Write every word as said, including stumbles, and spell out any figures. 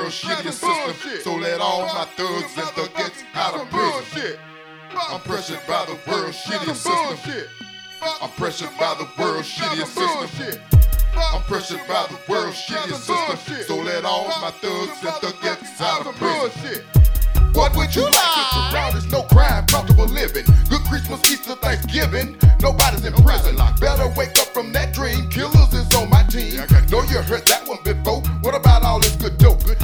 world's shittiest system. So let all my thugs and thuggets out of prison. I'm pressured by the world's shittiest system. I'm pressured by the world's shittiest system. I'm pressured by the world's shittiest system. So let all my thugs and thuggets out of prison. What would you like if around is no crime, comfortable living? Good Christmas, Easter, Thanksgiving, nobody's in prison. Better wake up from that dream, killers is on my team. Know you heard that one before. What about all this good dope?